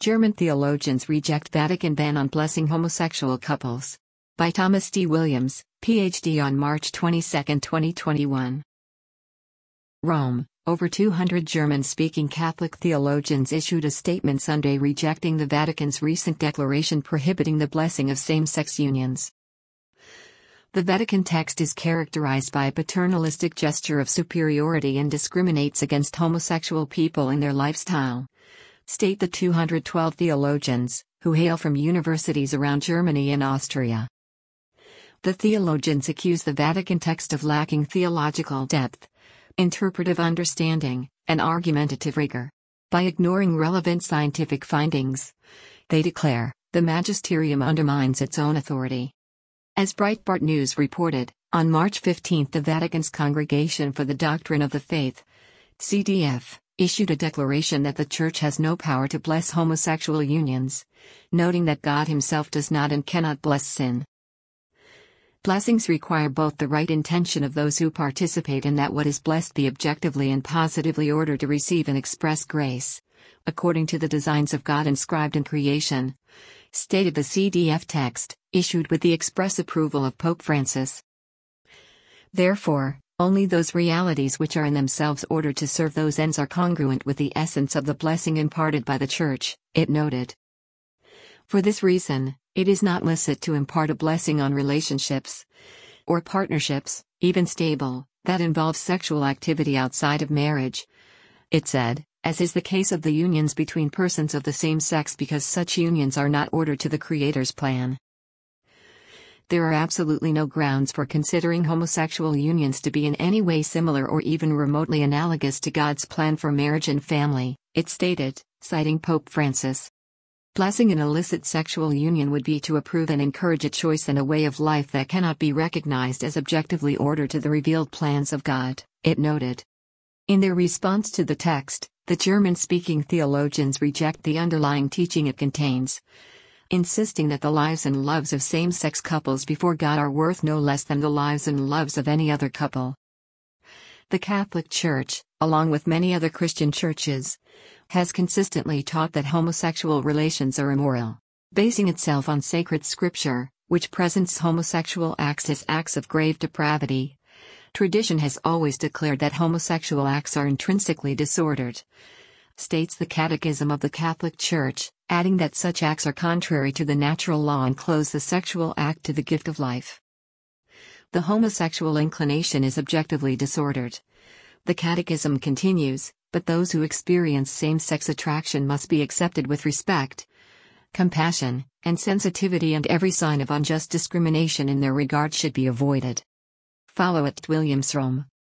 German theologians reject Vatican ban on blessing homosexual couples. By Thomas D. Williams, Ph.D. on March 22, 2021. Rome. Over 200 German-speaking Catholic theologians issued a statement Sunday rejecting the Vatican's recent declaration prohibiting the blessing of same-sex unions. The Vatican text is characterized by a paternalistic gesture of superiority and discriminates against homosexual people in their lifestyle, state the 212 theologians, who hail from universities around Germany and Austria. The theologians accuse the Vatican text of lacking theological depth, interpretive understanding, and argumentative rigor. By ignoring relevant scientific findings, they declare, the magisterium undermines its own authority. As Breitbart News reported, on March 15 the Vatican's Congregation for the Doctrine of the Faith, CDF, issued a declaration that the Church has no power to bless homosexual unions, noting that God himself does not and cannot bless sin. Blessings require both the right intention of those who participate and that what is blessed be objectively and positively ordered to receive and express grace, according to the designs of God inscribed in creation, stated the CDF text, issued with the express approval of Pope Francis. Therefore, only those realities which are in themselves ordered to serve those ends are congruent with the essence of the blessing imparted by the Church, it noted. For this reason, it is not licit to impart a blessing on relationships or partnerships, even stable, that involve sexual activity outside of marriage, it said, as is the case of the unions between persons of the same sex because such unions are not ordered to the Creator's plan. There are absolutely no grounds for considering homosexual unions to be in any way similar or even remotely analogous to God's plan for marriage and family, it stated, citing Pope Francis. Blessing an illicit sexual union would be to approve and encourage a choice and a way of life that cannot be recognized as objectively ordered to the revealed plans of God, it noted. In their response to the text, the German-speaking theologians reject the underlying teaching it contains, insisting that the lives and loves of same-sex couples before God are worth no less than the lives and loves of any other couple. The Catholic Church, along with many other Christian churches, has consistently taught that homosexual relations are immoral, basing itself on sacred scripture, which presents homosexual acts as acts of grave depravity. Tradition has always declared that homosexual acts are intrinsically disordered, states the Catechism of the Catholic Church, adding that such acts are contrary to the natural law and close the sexual act to the gift of life. The homosexual inclination is objectively disordered. The Catechism continues, but those who experience same-sex attraction must be accepted with respect, compassion, and sensitivity, and every sign of unjust discrimination in their regard should be avoided. Follow at Williams Rome.